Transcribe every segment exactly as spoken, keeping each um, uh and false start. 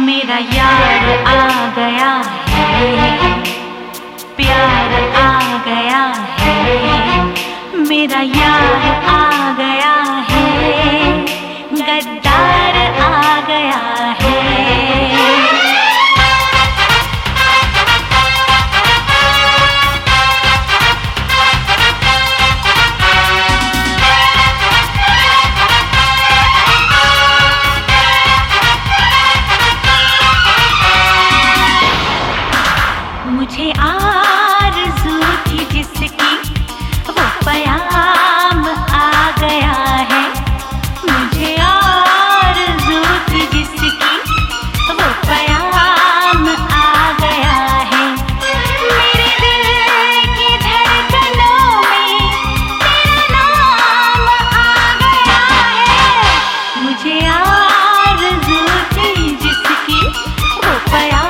मेरा यार आ गया है, प्यार आ गया है, मेरा यार आ गया है, गद्दार आ गया है। मुझे आरज़ू थी जिसकी वो पयाम आ गया है, मुझे आरज़ू थी जिसकी वो पयाम आ गया है। मेरे दिल की धड़कनों में तेरा नाम आ गया है, मुझे आरज़ू थी जिसकी वो पयाम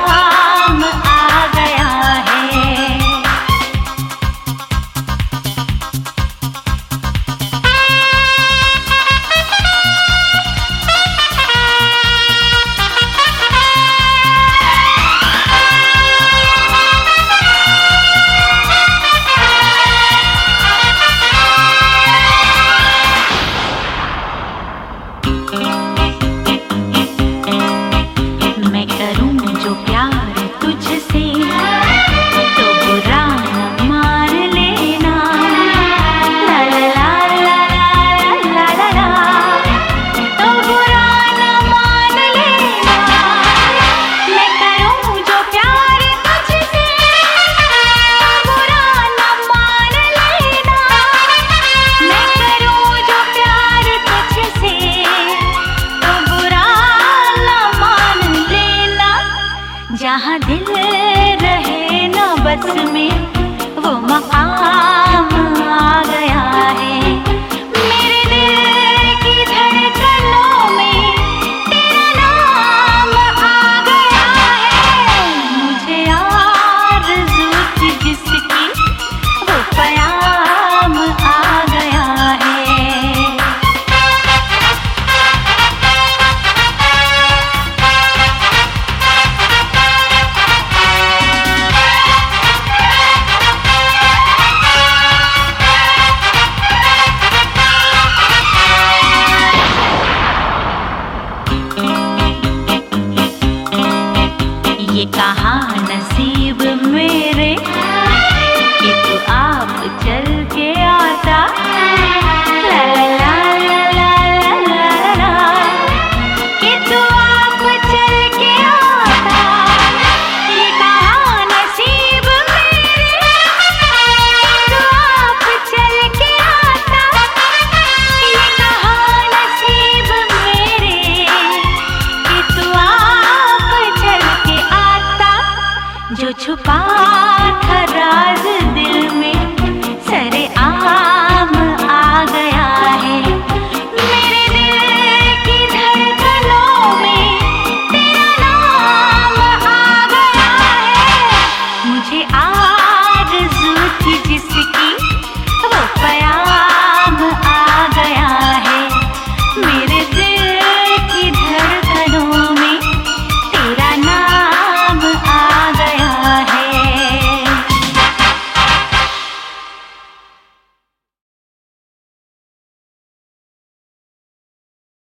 जहाँ दिल रहे ना बस में वो मकान